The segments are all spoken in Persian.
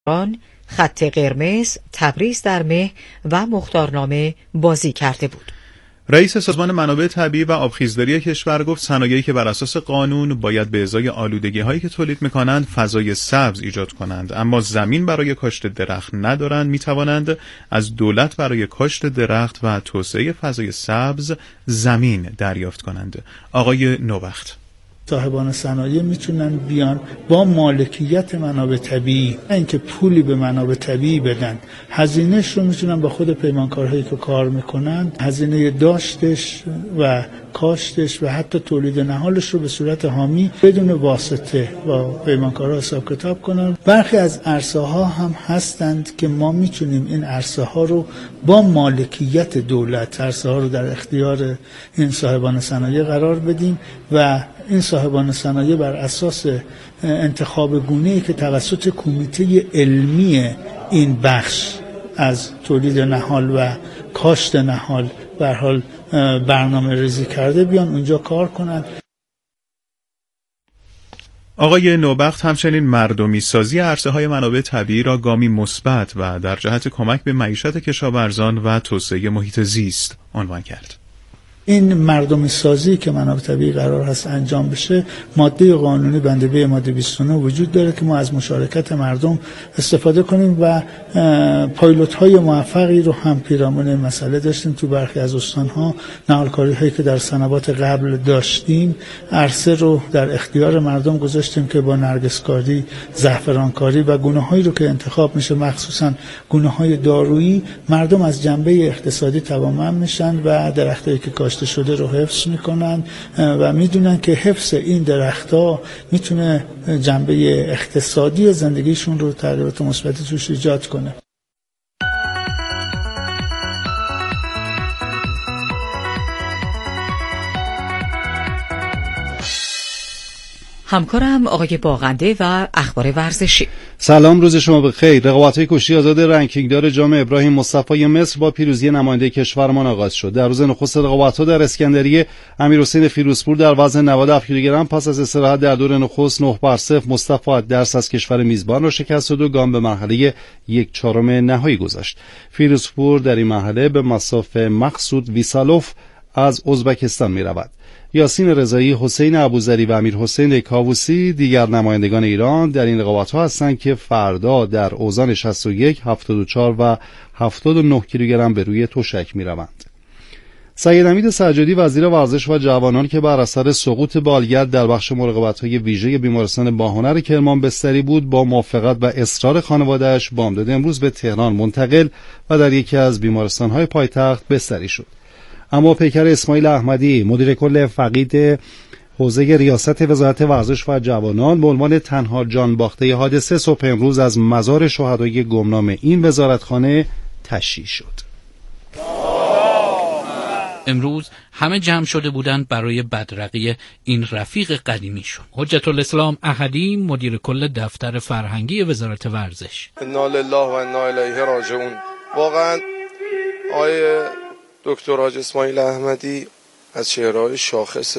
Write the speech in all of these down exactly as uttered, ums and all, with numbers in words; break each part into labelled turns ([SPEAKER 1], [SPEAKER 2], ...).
[SPEAKER 1] خط قرمز، تبریز در مه و مختارنامه بازی کرده بود.
[SPEAKER 2] رئیس سازمان منابع طبیعی و آبخیزداری کشور گفت صنایعی که بر اساس قانون باید به ازای آلودگی‌هایی که تولید می‌کنند فضای سبز ایجاد کنند، اما زمین برای کاشت درخت ندارند، می‌توانند از دولت برای کاشت درخت و توسعه فضای سبز زمین دریافت کنند. آقای نوبخت:
[SPEAKER 3] صاحبان صنایع میتونن بیان با مالکیت منابع طبیعی، نه اینکه پولی به منابع طبیعی بدن، هزینه‌اش رو میتونن با خود پیمانکارهایی که کار میکنن، هزینه داشتش و کاشتش و حتی تولید نهالش رو به صورت حامی بدون واسطه با پیمانکارها حساب کتاب کنن. برخی از عرصه ها هم هستند که ما میتونیم این عرصه ها رو با مالکیت دولت، عرصه ها رو در اختیار این صاحبان صنایع قرار بدیم و این صاحبان صنایع بر اساس انتخاب گونه‌ای که توسط کمیته علمی این بخش از تولید نهال و کاشت نهال به هر حال برنامه ریزی کرده بیان اونجا کار کنند.
[SPEAKER 2] آقای نوبخت همچنین مردمی سازی عرصه‌های منابع طبیعی را گامی مثبت و در جهت کمک به معیشت کشاورزان و توسعه محیط زیست عنوان کرد.
[SPEAKER 3] این مردمی سازی که منابع طبیعی قرار هست انجام بشه، ماده قانونی بند ب ماده بیست و نه وجود داره که ما از مشارکت مردم استفاده کنیم و پایلوت های موفقی رو هم پیرامون این مسئله داشتیم. تو برخی از استان‌ها نهالکاری هایی که در سنوات قبل داشتیم، عرصه رو در اختیار مردم گذاشتیم که با نرگسکاری، زعفرانکاری و گونه‌هایی رو که انتخاب میشه، مخصوصا گونه‌های دارویی، مردم از جنبه اقتصادی توامن میشن و درختایی که کاشته شده رو حفظ میکنن و میدونن که حفظ این درخت‌ها میتونه جنبه اقتصادی زندگیشون رو تغییرات مثبتی توش ایجاد کنه.
[SPEAKER 1] همکارم آقای باغنده و اخبار ورزشی.
[SPEAKER 4] سلام، روز شما بخیر. رقابت‌های کشتی آزاد رنکینگدار جام ابراهیم مصطفی مصر با پیروزی نماینده کشورمان آغاز شد. در روز نخست رقابت‌ها در اسکندریه، امیرحسین فیروزپور در وزن نود و هفت کیلوگرم پس از استراحت در دور نخست نه بر صفر مصطفی درس از کشور میزبان را شکست و دو گام به مرحله یک چهارم نهایی گذاشت. فیروزپور در این مرحله به مصاف مقصود ویسالوف از ازبکستان می‌رود. یاسین رضایی، حسین ابوذری و امیرحسین کاووسی دیگر نمایندگان ایران در این رقابت‌ها هستند که فردا در اوزان شصت و یک، هفتاد و چهار و هفتاد و نه کیلوگرم به روی تشک می‌روند. سید حمید سجادی وزیر ورزش و جوانان که بر اثر سقوط بالگرد در بخش مراقبت‌های ویژه بیمارستان باهنر کرمان بستری بود، با موافقت و اصرار خانواده‌اش بامداد امروز به تهران منتقل و در یکی از بیمارستان‌های پایتخت بستری شد. اما پیکر اسماعیل احمدی، مدیر کل فقید حوزه ریاست وزارت ورزش و جوانان، به عنوان تنها جان باخته حادثه صبح امروز از مزار شهدای گمنام این وزارتخانه تشییع شد.
[SPEAKER 5] امروز همه جمع شده بودند برای بدرقی این رفیق قدیمیشون. حجت الاسلام احدی، مدیر کل دفتر فرهنگی وزارت ورزش:
[SPEAKER 6] انا لله و انا الیه راجعون. واقعا آیه دکتر حاج اسماعیل احمدی از چهره‌های شاخص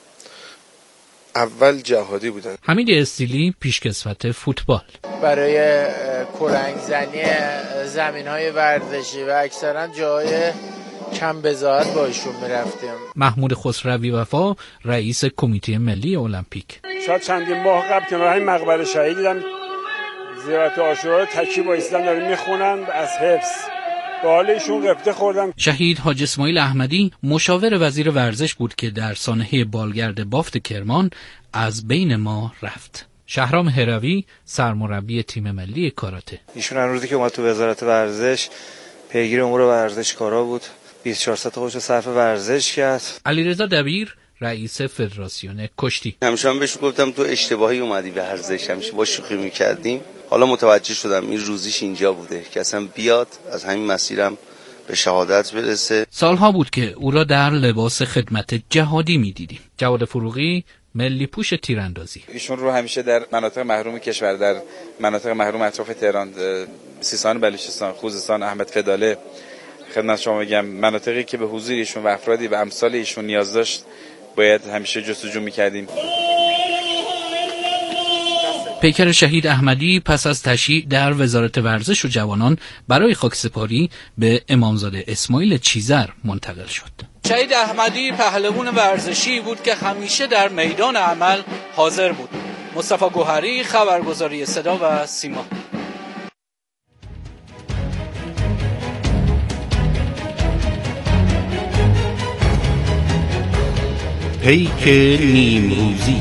[SPEAKER 6] اول جهادی بودن.
[SPEAKER 5] حمید استیلی، پیشکسوت فوتبال:
[SPEAKER 7] برای کلنگ زنی زمین‌های ورزشی و اکثرا جای کم بضاعت با ایشون می‌رفتیم.
[SPEAKER 5] محمود خسروی وفا، رئیس کمیته ملی المپیک:
[SPEAKER 8] شاید چندین ماه قبل که همین مقبره شهید دیدم زیارت عاشورا رو تکی وایسادن دارن میخونن از حفظ. به حال ایشون قبطه خوردم.
[SPEAKER 5] شهید حاج اسماعیل احمدی مشاور وزیر ورزش بود که در سانحه بالگرد بافت کرمان از بین ما رفت. شهرام هروی، سرمربی تیم ملی کاراته:
[SPEAKER 9] ایشون هر روزی که اومد تو وزارت ورزش پیگیر امور ورزشکارا بود، بیست و چهار ساعت خودش رو صرف ورزش کرد.
[SPEAKER 5] علیرضا دبیر، رئیس فدراسیون کشتی:
[SPEAKER 10] همیشه هم بهش گفتم تو اشتباهی اومدی به ورزش، همیشه با شوخی می‌کردیم. حالا متوجه شدم این روزیش اینجا بوده که اصلا بیاد از همین مسیرم به شهادت برسه.
[SPEAKER 5] سالها بود که او را در لباس خدمت جهادی می‌دیدیم. جواد فروغی، ملی پوش تیراندازی:
[SPEAKER 11] ایشون رو همیشه در مناطق محروم کشور، در مناطق محروم اطراف تهران، سیستان بلوچستان، خوزستان، احمد فداله، خدمت شما میگم مناطقی که به حضور ایشون و افرادی و امثال ایشون نیاز داشت باید همیشه جستجو می‌کردیم.
[SPEAKER 5] پیکر شهید احمدی پس از تشییع در وزارت ورزش و جوانان برای خاکسپاری به امامزاده اسماعیل چیزر منتقل شد.
[SPEAKER 12] شهید احمدی پهلوان ورزشی بود که همیشه در میدان عمل حاضر بود. مصطفی گوهری، خبرگزاری صدا و سیما.
[SPEAKER 13] پیک نیمروزی.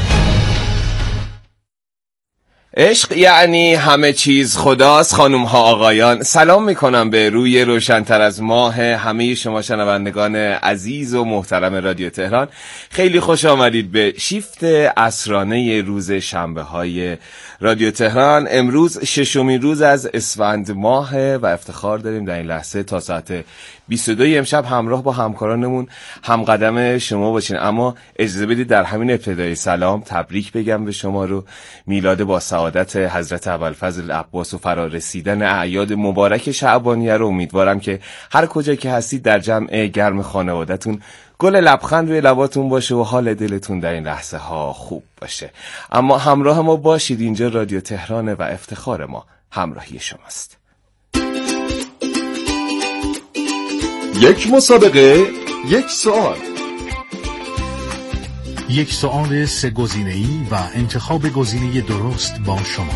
[SPEAKER 14] عشق یعنی همه چیز خداست. خانم ها آقایان، سلام میکنم به روی روشن‌تر از ماه همه شما شنوندگان عزیز و محترم رادیو تهران. خیلی خوش آمدید به شیفت عصرانه روز شنبه های رادیو تهران. امروز ششمین روز از اسفند ماه و افتخار داریم در این لحظه تا ساعت بیست و دو امشب همراه با همکارانمون هم قدم شما باشین. اما اجازه بدید در همین ابتدای سلام تبریک بگم به شما رو. میلاد با سعادت حضرت ابوالفضل عباس و فرا رسیدن اعیاد مبارک شعبانیه رو امیدوارم که هر کجا که هستید در جمع گرم خانواده‌تون گل لبخند روی لباتون باشه و حال دلتون در این لحظه ها خوب باشه. اما همراه ما باشید، اینجا رادیو تهرانه و افتخار ما همراهی شماست.
[SPEAKER 15] یک مسابقه، یک سوال.
[SPEAKER 16] یک سوال سه گزینه‌ای و انتخاب گزینه درست با شما.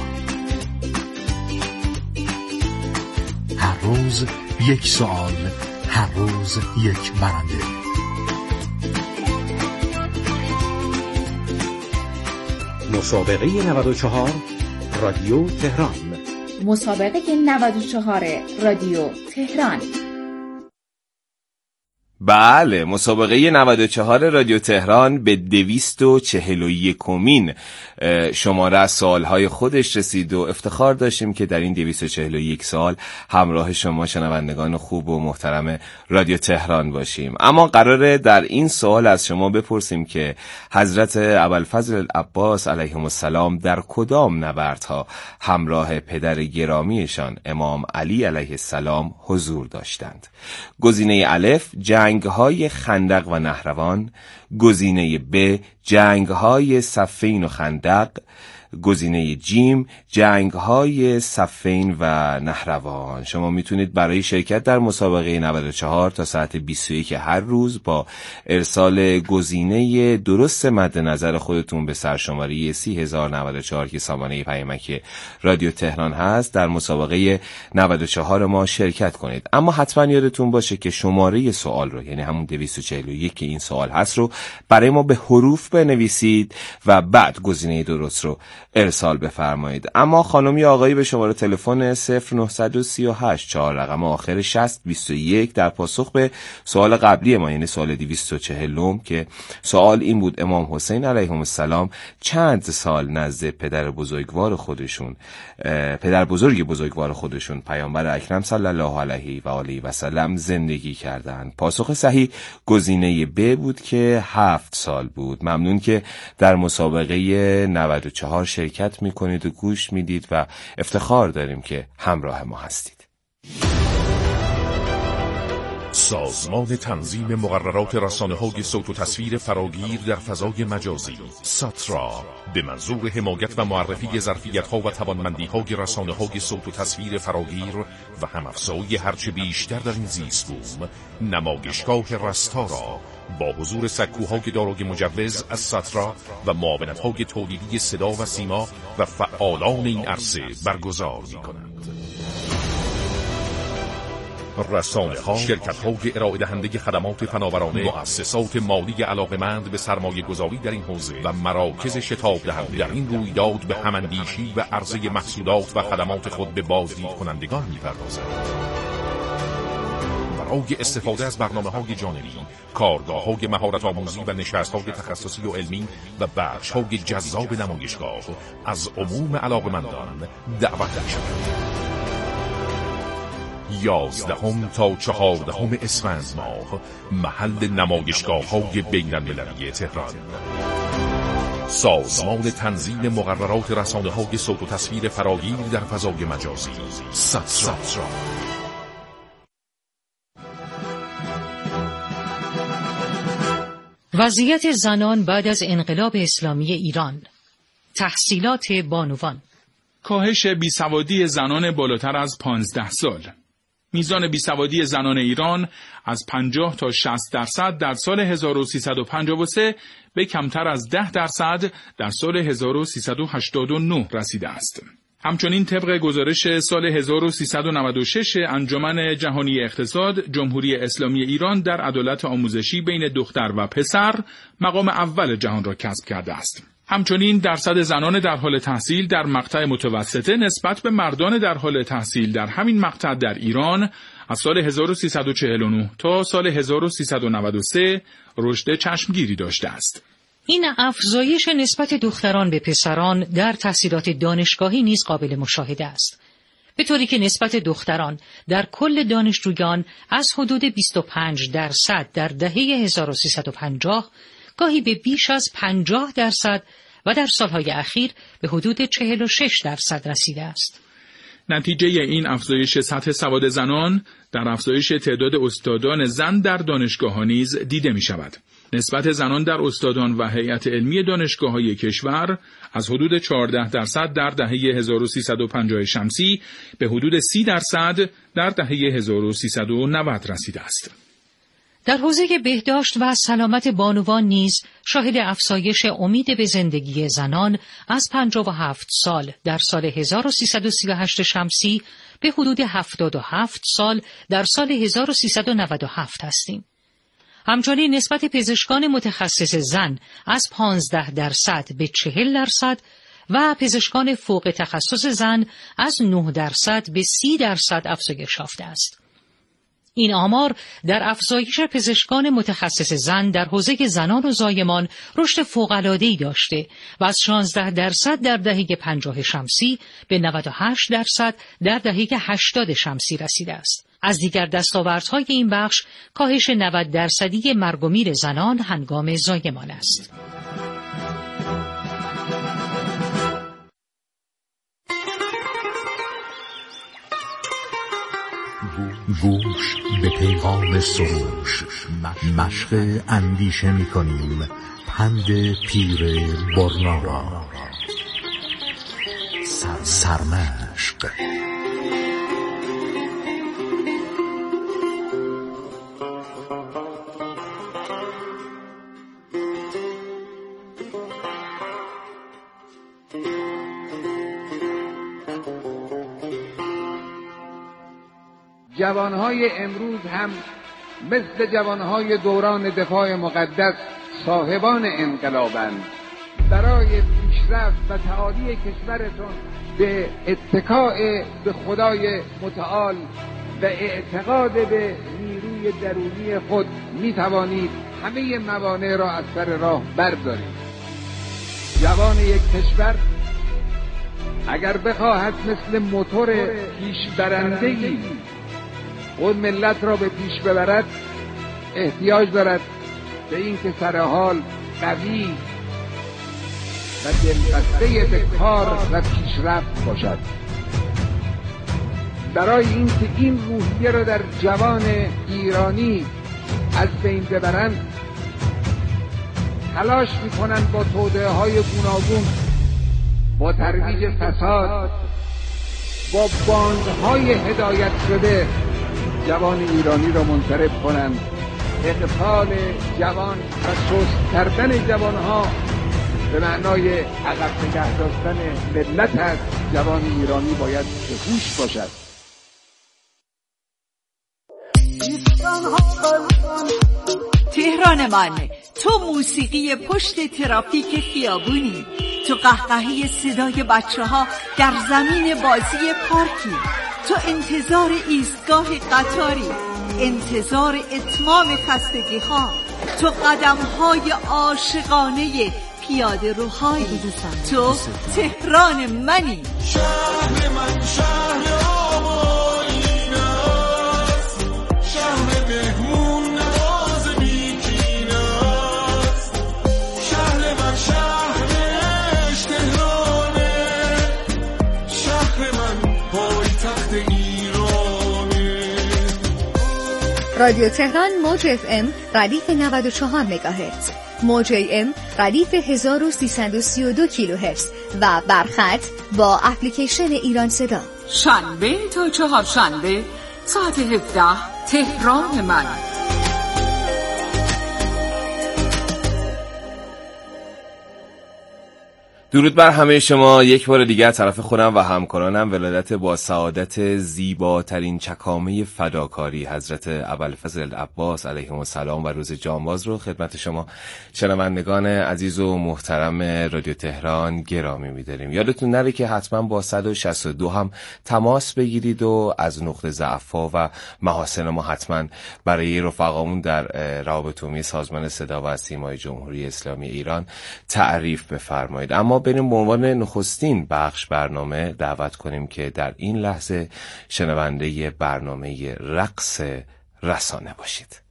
[SPEAKER 16] هر روز یک سوال، هر روز یک برنده.
[SPEAKER 13] مسابقه نود و چهار رادیو تهران.
[SPEAKER 17] مسابقه نود و چهار رادیو تهران.
[SPEAKER 14] بله، مسابقه نود و چهار رادیو تهران به دویست و چهل و یکمین شماره از سوالهای خودش رسید و افتخار داشتیم که در این دویست و چهل و یک سال همراه شما شنوندگان خوب و محترم رادیو تهران باشیم. اما قراره در این سوال از شما بپرسیم که حضرت ابوالفضل عباس علیهم السلام در کدام نبردها همراه پدر گرامیشان امام علی علیه السلام حضور داشتند؟ گزینه الف جنگ‌های خندق و نهروان، گزینه ب جنگ‌های صفین و خندق، گزینه جیم جنگ‌های صفین و نهروان. شما میتونید برای شرکت در مسابقه نود و چهار تا ساعت بیست و یک هر روز با ارسال گزینه درست مد نظر خودتون به سرشماره سی هزار و نود و چهار که سامانه پیامک رادیو تهران هست در مسابقه نود و چهار ما شرکت کنید. اما حتما یادتون باشه که شماره سوال رو، یعنی همون دویست و چهل و یک که این سوال هست رو برای ما به حروف بنویسید و بعد گزینه درست رو ارسال بفرمایید. اما خانمی آقایی به شماره تلفن صفر نه سه هشت چهار رقم آخر شصت بیست و یک در پاسخ به سوال قبلی ما، یعنی سوال دویست و چهل که سوال این بود: امام حسین علیهم السلام چند سال نزد پدر بزرگوار خودشون پدر بزرگ بزرگوار خودشون پیامبر اکرم صلی الله علیه و آله و سلم زندگی کردند؟ پاسخ صحیح گزینه ب بود که هفت سال بود. ممنون که در مسابقه نود و چهار شرکت میکنید و گوش میدید و افتخار داریم که همراه ما هستید.
[SPEAKER 16] سازمان تنظیم مقررات رسانه‌های صوت و تصویر فراگیر در فضای مجازی ساترا به منظور حمایت و معرفی ظرفیت‌ها و توانمندی‌های رسانه‌های صوت و تصویر فراگیر و هم‌افزایی هرچه بیشتر در این زیست بوم نمایشگاه رستا را با حضور سکوهای دارای مجوز از ساترا و معاونت‌های تولیدی صدا و سیما و فعالان این عرصه برگزار می‌کنند. رسانه ها، شرکت های ارائه دهنده خدمات فناورانه، مؤسسات مالی علاقمند به سرمایه گذاری در این حوزه و مراکز شتاب دهنده در این رویداد به هماندیشی و عرضه محصولات و خدمات خود به بازدید کنندگان می‌پردازند. برای استفاده از برنامه‌های جانبی، کارگاه‌های مهارت آموزی و نشست‌های تخصصی و علمی و بخش‌های جذاب نمایشگاه از عموم علاقمندان دعوت می‌شود. یازدهم تا چهاردهم اسفند ماه محل نمایشگاه‌های بین‌المللی تهران. سازمان تنظیم مقررات رسانه‌های صوت و تصویر فراگیر در فضای مجازی ساترا.
[SPEAKER 18] وضعیت زنان بعد از انقلاب اسلامی ایران.
[SPEAKER 1] تحصیلات بانوان.
[SPEAKER 18] کاهش بیسوادی زنان بالاتر از پانزده سال. میزان بیسوادی زنان ایران از پنجاه تا شصت درصد در سال هزار و سیصد و پنجاه و سه به کمتر از ده درصد در سال هزار و سیصد و هشتاد و نه رسیده است. همچنین طبق گزارش سال هزار و سیصد و نود و شش انجمن جهانی اقتصاد، جمهوری اسلامی ایران در عدالت آموزشی بین دختر و پسر مقام اول جهان را کسب کرده است. همچنین درصد زنان در حال تحصیل در مقطع متوسطه نسبت به مردان در حال تحصیل در همین مقطع در ایران از سال هزار و سیصد و چهل و نه تا سال هزار و سیصد و نود و سه رشد چشمگیری داشته است.
[SPEAKER 1] این افزایش نسبت دختران به پسران در تحصیلات دانشگاهی نیز قابل مشاهده است، به طوری که نسبت دختران در کل دانشجویان از حدود بیست و پنج درصد در دهه هزار و سیصد و پنجاه گاهی به بیش از پنجاه درصد و در سالهای اخیر به حدود چهل و شش درصد رسیده است.
[SPEAKER 18] نتیجه این افزایش سطح سواد زنان در افزایش تعداد استادان زن در دانشگاه‌ها نیز دیده می شود. نسبت زنان در استادان و هیئت علمی دانشگاه‌های کشور از حدود چهارده درصد در دهه هزار و سیصد و پنجاه شمسی به حدود سی درصد در دهه هزار و سیصد و نود رسیده است.
[SPEAKER 1] در حوزه بهداشت و سلامت بانوان نیز شاهد افزایش امید به زندگی زنان از پنجاه و هفت سال در سال هزار و سیصد و سی و هشت شمسی به حدود هفتاد و هفت سال در سال هزار و سیصد و نود و هفت هستیم. همچنین نسبت پزشکان متخصص زن از پانزده درصد به چهل درصد و پزشکان فوق تخصص زن از نه درصد به سی درصد افزایش یافته است. این آمار در افزایش پزشکان متخصص زن در حوزه زنان و زایمان رشد فوق‌العاده‌ای داشته و از شانزده درصد در دهه پنجاه شمسی به نود و هشت درصد در دهه هشتاد شمسی رسیده است. از دیگر دستاوردهای این بخش کاهش نود درصدی مرگ و میر زنان هنگام زایمان است.
[SPEAKER 19] گوش به پیغام سروش، مشق اندیشه می کنیم، پند پیر برنا را. سرمشق.
[SPEAKER 20] جوانهای امروز هم مثل جوانهای دوران دفاع مقدس صاحبان انقلابند. برای پیشرفت و تعالی کشورتون به اتکاء به خدای متعال و اعتقاد به نیروی درونی خود می توانید همه موانع را از سر راه بردارید. جوان یک کشور اگر بخواهد مثل موتور پیشبرنده‌ای خود ملت را به پیش ببرد، احتیاج دارد به این که سر حال قوی و دلبسته به کار و پیشرفت باشد. برای اینکه این روحیه را در جوان ایرانی از بین ببرند، تلاش میکنند با توطئه های گوناگون، با ترویج فساد، با باندهای هدایت شده جوان ایرانی را منصرف کنند. اغفال جوان و سست کردن جوانها به معنای عقب نگه داشتن ملت است. جوان ایرانی باید به هوش باشد.
[SPEAKER 21] تهران من، تو موسیقی پشت ترافیک خیابونی، تو قهقهی صدای بچه ها در زمین بازی پارکی، تو انتظار ایستگاه قطاری، انتظار اتمام خستگی ها، تو قدم های عاشقانه پیاده روهایی، تو تهران منی.
[SPEAKER 22] شهر من شهر آبایین است، شهر مهمون نواز بیکین است، شهر من شهرش تهرانه، شهر من پایتخت ایرانه.
[SPEAKER 23] رادیو تهران موج اف ام ردیف نود و چهار مگاهرتز،
[SPEAKER 2] موج ام ردیف هزار و سیصد و سی و دو کیلوهرتز و برخط با اپلیکیشن ایران صدا.
[SPEAKER 21] شنبه تا چهارشنبه ساعت هفده تهران من.
[SPEAKER 14] درود بر همه شما. یک بار دیگر از طرف خودم و همکارانم ولادت با سعادت زیباترین چکامه فداکاری حضرت ابوالفضل عباس علیهم السلام و روز جانباز رو خدمت شما شنوندگان عزیز و محترم رادیو تهران گرامی می‌داریم. یادتون نره که حتما با صد و شصت و دو هم تماس بگیرید و از نقطه ضعف‌ها و محاسن ما حتما برای رفقامون در روابط عمومی سازمان صدا و سیمای جمهوری اسلامی ایران تعریف بفرمایید. اما بریم به عنوان نخستین بخش برنامه دعوت کنیم که در این لحظه شنونده برنامه رقص رسانه باشید.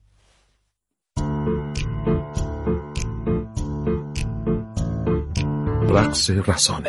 [SPEAKER 19] رقص رسانه.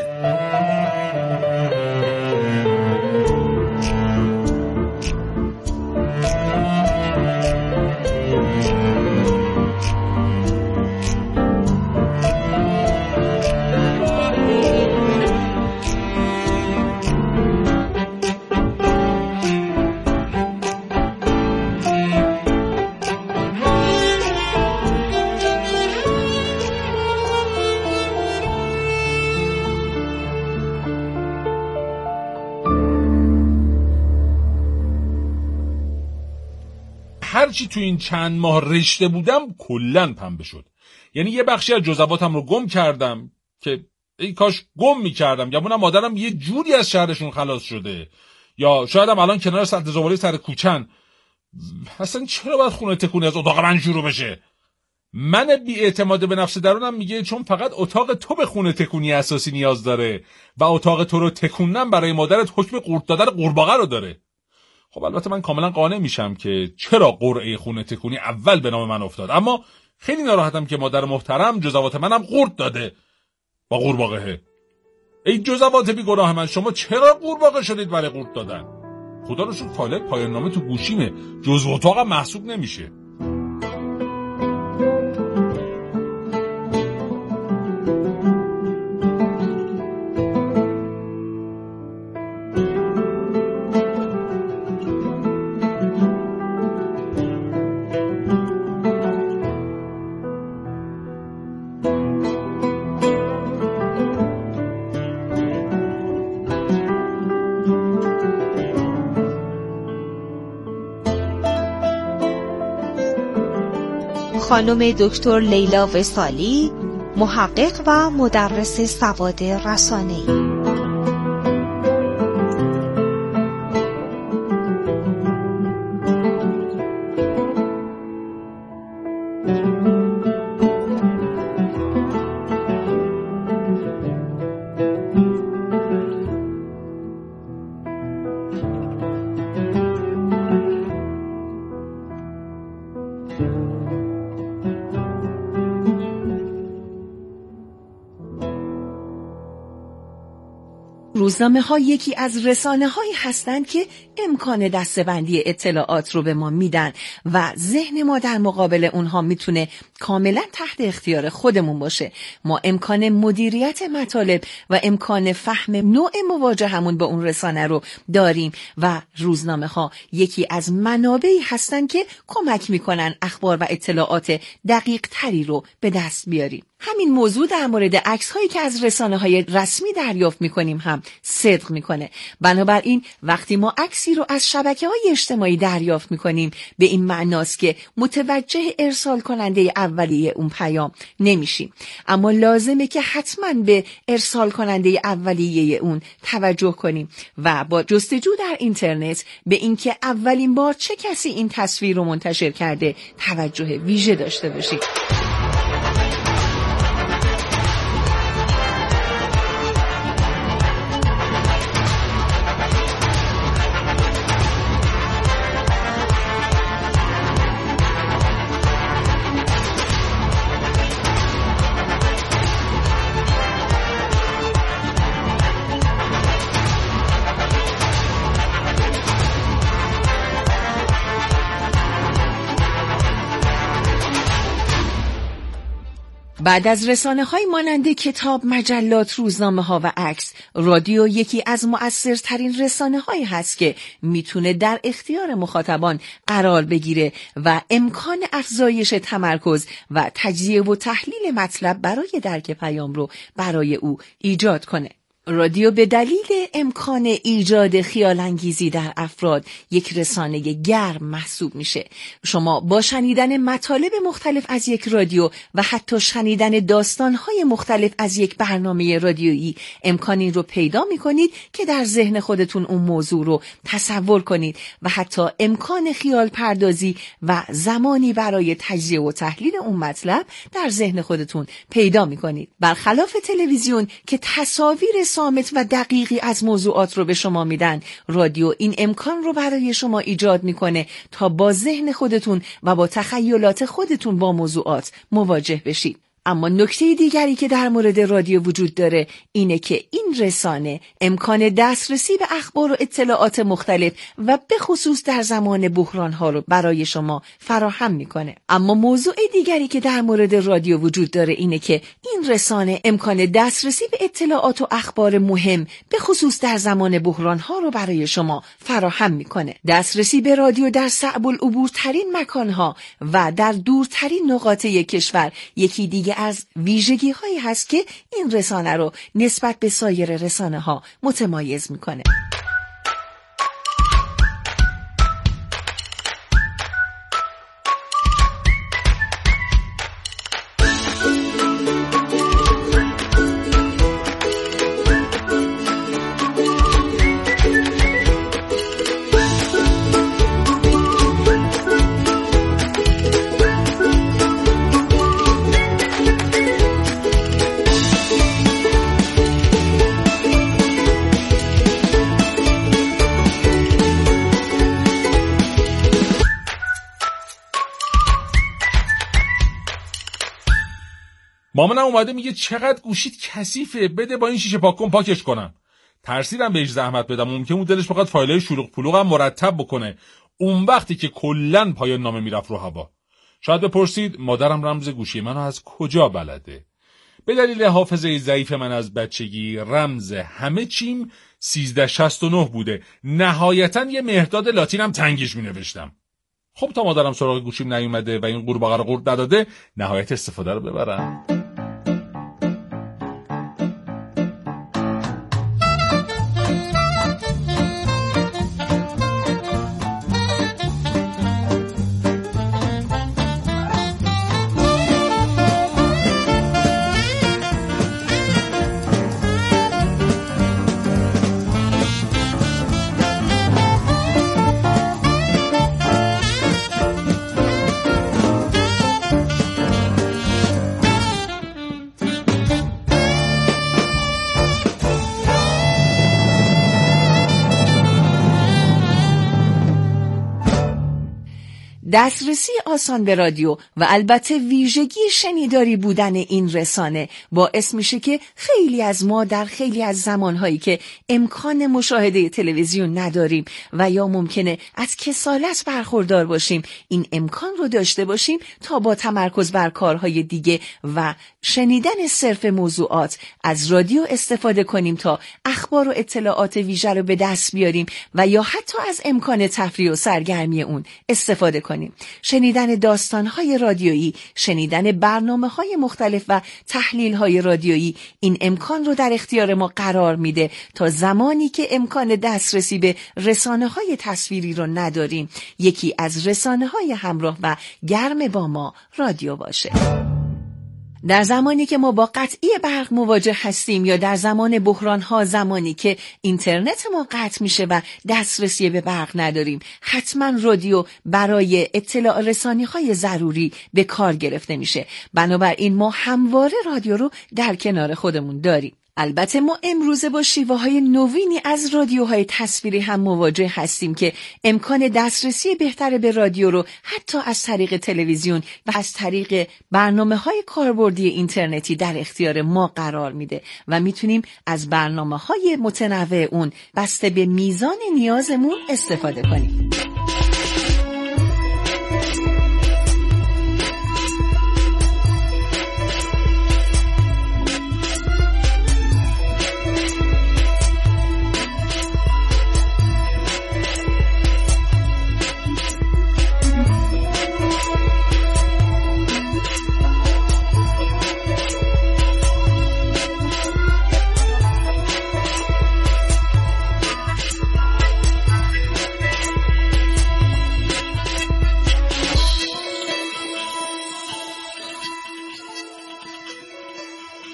[SPEAKER 18] هرچی تو این چند ماه رشته بودم کلن پنبه شد. یعنی یه بخشی از جزواتم رو گم کردم که ای کاش گم می‌کردم. گمونم مادرم یه جوری از شهرشون خلاص شده، یا شایدم الان کنار سطح زباله سر کوچن. اصلا چرا باید خونه تکونی از اتاق من شروع بشه؟ من بی اعتماد به نفس درونم میگه چون فقط اتاق تو به خونه تکونی اساسی نیاز داره و اتاق تو رو تکوندن برای مادرت حکم قورت دادن قورباغه رو داره. خب البته من کاملا قانع میشم که چرا قرعه خونه تکونی اول به نام من افتاد، اما خیلی ناراحتم که مادر محترم جزوات منم قورت داده با قورباغه. ای جزوات بی گناه من، شما چرا قورباغه شدید برای قورت دادن؟ خدا رو شکر فایل پایان نامه تو گوشیمه، جزو اتاقم محسوب نمیشه.
[SPEAKER 3] خانم دکتر لیلا وصالی، محقق و مدرس سواد رسانه‌ای.
[SPEAKER 21] روزنامه ها یکی از رسانه هایی هستند که امکان دسته‌بندی اطلاعات رو به ما میدن و ذهن ما در مقابل اونها میتونه کاملا تحت اختیار خودمون باشه. ما امکان مدیریت مطالب و امکان فهم نوع مواجهمون با اون رسانه رو داریم و روزنامه ها یکی از منابعی هستند که کمک میکنن اخبار و اطلاعات دقیق تری رو به دست بیاریم. همین موضوع در مورد عکس هایی که از رسانه های رسمی دریافت میکنیم هم صدق میکنه. بنابراین وقتی ما عکسی رو از شبکه های اجتماعی دریافت میکنیم به این معناست که متوجه ارسال کننده اولیه اون پیام نمیشیم، اما لازمه که حتما به ارسال کننده اولیه اون توجه کنیم و با جستجو در اینترنت به اینکه اولین بار چه کسی این تصویر رو منتشر کرده توجه ویژه داشته باشیم.
[SPEAKER 4] بعد از رسانه‌های مانند کتاب، مجلات، روزنامه‌ها و عکس، رادیو یکی از مؤثرترین رسانه‌هایی هست که میتونه در اختیار مخاطبان قرار بگیره و امکان افزایش تمرکز و تجزیه و تحلیل مطلب برای درک پیام رو برای او ایجاد کنه. رادیو به دلیل امکان ایجاد خیال انگیزی در افراد یک رسانه گرم محسوب میشه. شما با شنیدن مطالب مختلف از یک رادیو و حتی شنیدن داستانهای مختلف از یک برنامه رادیویی امکانی رو پیدا میکنید که در ذهن خودتون اون موضوع رو تصور کنید و حتی امکان خیال پردازی و زمانی برای تجزیه و تحلیل اون مطلب در ذهن خودتون پیدا میکنید. برخلاف تلویزیون که تصاویر صامت و دقیقی از موضوعات رو به شما میدن، رادیو این امکان رو برای شما ایجاد میکنه تا با ذهن خودتون و با تخیلات خودتون با موضوعات مواجه بشید. اما نکته دیگری که در مورد رادیو وجود داره اینه که این رسانه امکان دسترسی به اخبار و اطلاعات مختلف و به خصوص در زمان بحران‌ها رو برای شما فراهم میکنه. اما موضوع دیگری که در مورد رادیو وجود داره اینه که این رسانه امکان دسترسی به اطلاعات و اخبار مهم به خصوص در زمان بحران‌ها رو برای شما فراهم میکنه. دسترسی به رادیو در صعب العبور ترین مکان‌ها و در دورترین نقاط کشور یکی دیگه از ویژگی هایی هست که این رسانه رو نسبت به سایر رسانه ها متمایز میکنه.
[SPEAKER 18] مامانم اومده میگه چقدر گوشیت کثیفه، بده با این شیشه پاک کن پاکش کنم. ترسیدم بهش زحمت بدم، ممکنه اون دلش بخواد فایلای شلوغ پلوغم مرتب بکنه، اون وقتی که کلاً پایان نامه میرفت رو هوا. شاید بپرسید مادرم رمز گوشی منو از کجا بلده؟ به دلیل حافظه ضعیف من از بچگی رمز همه چیم سیزده شصت و نه بوده. نهایتاً یه مهرداد لاتینم تنگش مینوشتم. خب تا مادرم سراغ گوشیم نیومده و این قورباغه رو قورت نداده، نهایت استفاده رو ببرم.
[SPEAKER 4] دسترسی آسان به رادیو و البته ویژگی شنیداری بودن این رسانه باعث میشه که خیلی از ما در خیلی از زمانهایی که امکان مشاهده تلویزیون نداریم و یا ممکنه از کسالت برخوردار باشیم، این امکان رو داشته باشیم تا با تمرکز بر کارهای دیگه و شنیدن صرف موضوعات از رادیو استفاده کنیم تا اخبار و اطلاعات ویژه رو به دست بیاریم و یا حتی از امکان تفریح و سرگرمی اون استفاده کنیم. شنیدن داستان‌های رادیویی، شنیدن برنامه‌های مختلف و تحلیل‌های رادیویی این امکان رو در اختیار ما قرار میده تا زمانی که امکان دسترسی به رسانه‌های تصویری رو نداریم، یکی از رسانه‌های همراه و گرم با ما رادیو باشه. در زمانی که ما با قطعی برق مواجه هستیم یا در زمان بحران‌ها، زمانی که اینترنت ما قطع میشه و دسترسی به برق نداریم، حتما رادیو برای اطلاع رسانی‌های ضروری به کار گرفته میشه. بنابراین ما همواره رادیو رو در کنار خودمون داریم. البته ما امروزه با شیوه‌های نوینی از رادیوهای تصویری هم مواجه هستیم که امکان دسترسی بهتر به رادیو رو حتی از طریق تلویزیون و از طریق برنامه‌های کاربردی اینترنتی در اختیار ما قرار میده و میتونیم از برنامه‌های متنوع اون بسته به میزان نیازمون استفاده کنیم.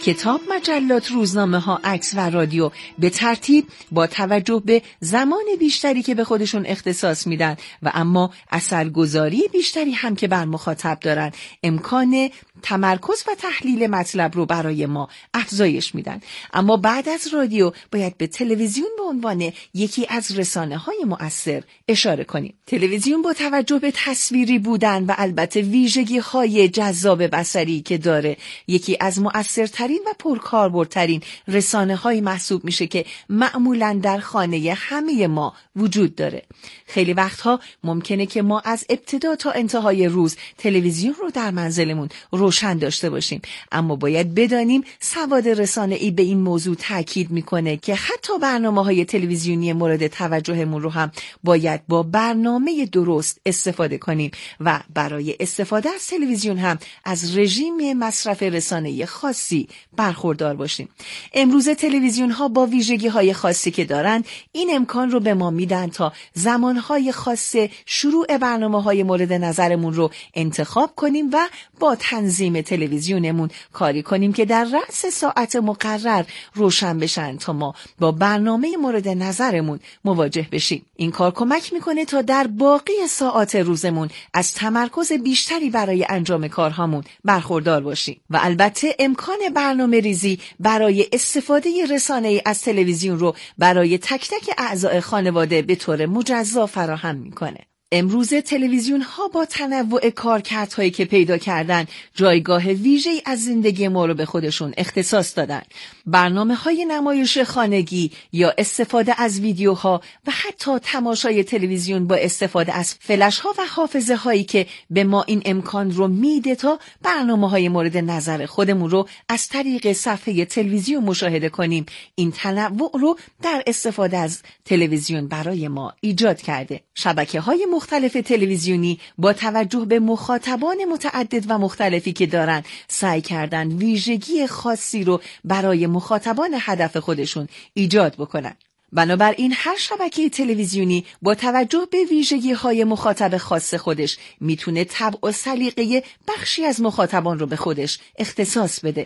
[SPEAKER 4] کتاب، مجلات، روزنامه ها، عکس و رادیو به ترتیب با توجه به زمان بیشتری که به خودشون اختصاص میدن و اما اثرگذاری بیشتری هم که بر مخاطب دارن، امکان تمرکز و تحلیل مطلب رو برای ما افزایش میدن. اما بعد از رادیو باید به تلویزیون به عنوان یکی از رسانه‌های مؤثر اشاره کنیم. تلویزیون با توجه به تصویری بودن و البته ویژگی‌های جذاب بصری که داره، یکی از مؤثرترین و پرکاربردترین رسانه‌های محسوب میشه که معمولاً در خانه همه ما وجود داره. خیلی وقتها ممکنه که ما از ابتدا تا انتهای روز تلویزیون رو در منزلمون روشن داشته باشیم، اما باید بدانیم سواد رسانه‌ای به این موضوع تاکید میکنه که حتی برنامه‌های تلویزیونی مورد توجهمون رو هم باید با برنامه درست استفاده کنیم و برای استفاده از تلویزیون هم از رژیم مصرف رسانه‌ای خاصی برخوردار باشیم. امروز تلویزیون ها با ویژگی های خاصی که دارن این امکان رو به ما میدن تا زمان های خاص شروع برنامه های مورد نظرمون رو انتخاب کنیم و با تنظیم تلویزیونمون کاری کنیم که در رأس ساعت مقرر روشن بشن تا ما با برنامه مورد نظرمون مواجه بشیم. این کار کمک میکنه تا در باقی ساعات روزمون از تمرکز بیشتری برای انجام کارهامون برخوردار باشیم و البته امکان برنامه ریزی برای استفاده رسانه‌ای از تلویزیون رو برای تک تک اعضای خانواده به طور مجزا فراهم میکنه. امروز تلویزیون ها با تنوع کارکردهایی که پیدا کردن جایگاه ویژه‌ای از زندگی ما رو به خودشون اختصاص دادن. برنامه های نمایش خانگی یا استفاده از ویدیوها و حتی تماشای تلویزیون با استفاده از فلش ها و حافظه هایی که به ما این امکان رو میده تا برنامه های مورد نظر خودمون رو از طریق صفحه تلویزیون مشاهده کنیم، این تنوع رو در استفاده از تلویزیون برای ما ایجاد کرده. شبکه های مختلف تلویزیونی با توجه به مخاطبان متعدد و مختلفی که دارن سعی کردن ویژگی خاصی رو برای مخاطبان هدف خودشون ایجاد بکنن. بنابراین هر شبکه تلویزیونی با توجه به ویژگی‌های مخاطب خاص خودش میتونه طبع و سلیقه بخشی از مخاطبان رو به خودش اختصاص بده.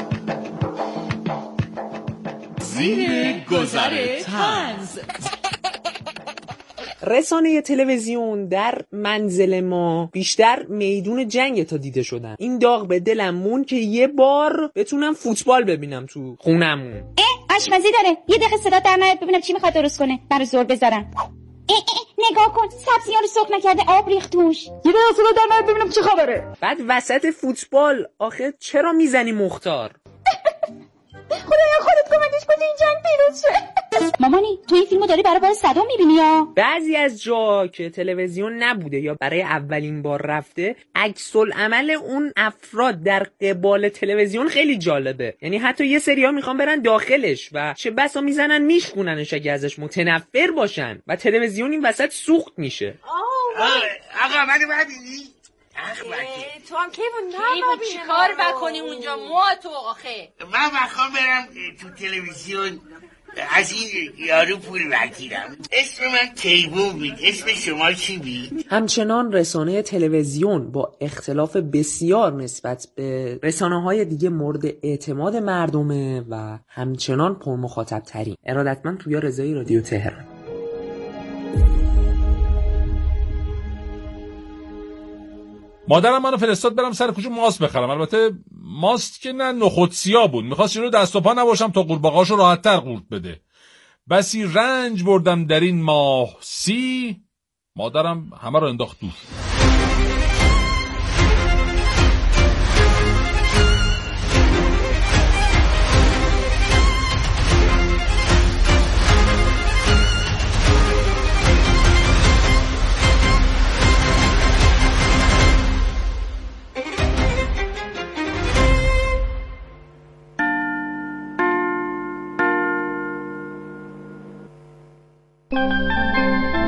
[SPEAKER 6] زیر گذر طنز.
[SPEAKER 7] رسانه تلویزیون در منزل ما بیشتر میدون جنگ تا دیده شدن. این داغ به دلم مون که یه بار بتونم فوتبال ببینم تو خونمون.
[SPEAKER 23] اه آشپزی داره، یه دقیقه صدا در نیاد ببینم چی میخواد درست کنه برای زور بذارم. اه اه نگاه کن سبزی‌ها رو سرخ نکرده آب ریخت توش.
[SPEAKER 7] یه دقیقه صدا در نیاد ببینم چی خبره. بعد وسط فوتبال آخه چرا میزنی مختار؟
[SPEAKER 23] خدایا خودت کمکش کنی این جنگ پیروز شه. مامانی تو این فیلمو داری برای بار صدام میبینی یا؟
[SPEAKER 7] بعضی از جا که تلویزیون نبوده یا برای اولین بار رفته، عکس العمل اون افراد در قبال تلویزیون خیلی جالبه. یعنی حتی یه سری‌ها میخوان برن داخلش و چه بسا میزنن میشکوننش اگه ازش متنفر باشن و تلویزیون این وسط سوخت میشه.
[SPEAKER 6] آقا من ببینی
[SPEAKER 23] تو هم که بود چی کار بکنی اونجا ما تو آخه
[SPEAKER 6] من بخوام برم تو تلویزیون از این یارو پول بگیرم. اسم من کیبون بود، اسم شما چی بود؟
[SPEAKER 7] همچنان رسانه تلویزیون با اختلاف بسیار نسبت به رسانه های دیگه مورد اعتماد مردمه و همچنان پرمخاطب ترین. ارادتمند تویا رضایی، رادیو تهران.
[SPEAKER 18] مادرم منو فرستاد برم سر کوچه ماست بخرم. البته ماست که نه، نخود سیاه بود. میخواست جلو دست و پا نباشم تا قورباغه‌اشو راحت‌تر قورت بده. بسی رنج بردم در این ماه سی، مادرم همه رو انداخت دور.